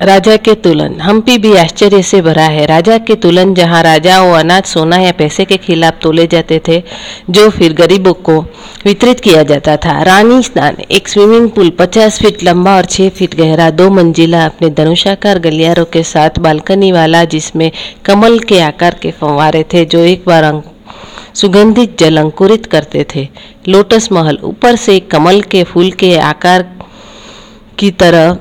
राजा के तुलन। हम्पी भी आश्चर्य से भरा है। राजा के तुलन, जहां राजाओं अनाज, सोना या पैसे के खिलाफ तोले जाते थे, जो फिर गरीबों को वितरित किया जाता था। रानी स्नान। एक स्विमिंग पूल 50 फीट लंबा और 6 फीट गहरा, 2 मंजिला, अपने धनुषाकार गलियारों के साथ बालकनी वाला, जिसमें कमल के आकार के फव्वारे थे जो एक बार सुगंधित जल अंकुरित करते थे। लोटस महल। ऊपर से कमल के फूल के आकार की तरह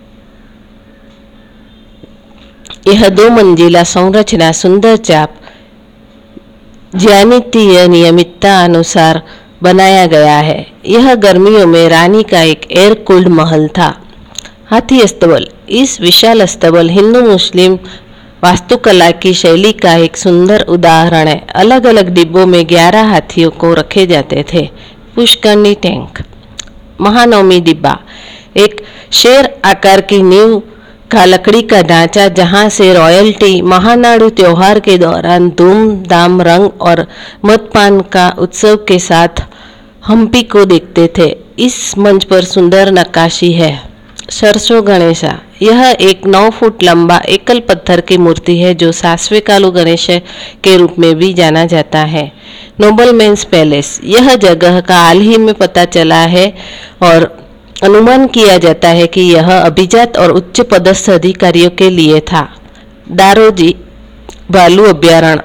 यह 2 मंजिला संरचना सुंदर चाप ज्यामितीय नियमितता अनुसार बनाया गया है। यह गर्मियों में रानी का एक एयर कूल्ड महल था। हाथी अस्तबल। इस विशाल अस्तबल हिंदू मुस्लिम वास्तुकला की शैली का एक सुंदर उदाहरण है। अलग अलग डिब्बों में 11 हाथियों को रखे जाते थे। पुष्करणी टैंक। महानवमी डिब्बा। एक शेर आकार की नींव का लकड़ी का ढांचा, जहां से रॉयल्टी महानाडु त्योहार के दौरान धूमधाम रंग और मदपान का उत्सव के साथ हम्पी को देखते थे। इस मंच पर सुंदर नक्काशी है। सरसों गणेशा। यह एक 9 फुट लंबा एकल पत्थर की मूर्ति है जो सासवे कालू गणेश के रूप में भी जाना जाता है। Noblemen's palace. यह जगह का हाल ही में पता चला है और अनुमान किया जाता है कि यह अभिजात और उच्च पदस्थ अधिकारियों के लिए था। दारोजी भालू अभयारण्य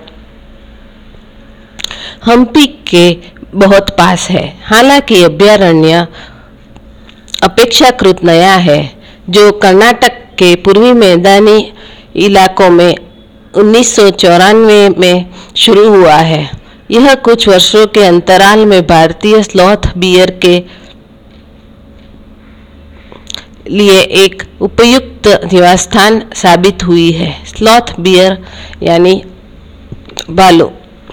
हम्पी के बहुत पास है। हालांकि अभयारण्य अपेक्षाकृत नया है, जो कर्नाटक के पूर्वी मैदानी इलाकों में 1994 में शुरू हुआ है। यह कुछ वर्षों के अंतराल में भारतीय स्लॉथ बियर के लिए एक उपयुक्त निवास स्थान साबित हुई है। स्लॉथ बियर यानी भालू।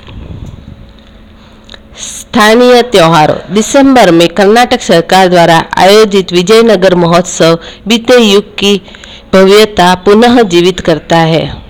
स्थानीय त्योहारों। दिसंबर में कर्नाटक सरकार द्वारा आयोजित विजयनगर महोत्सव बीते युग की भव्यता पुनः जीवित करता है।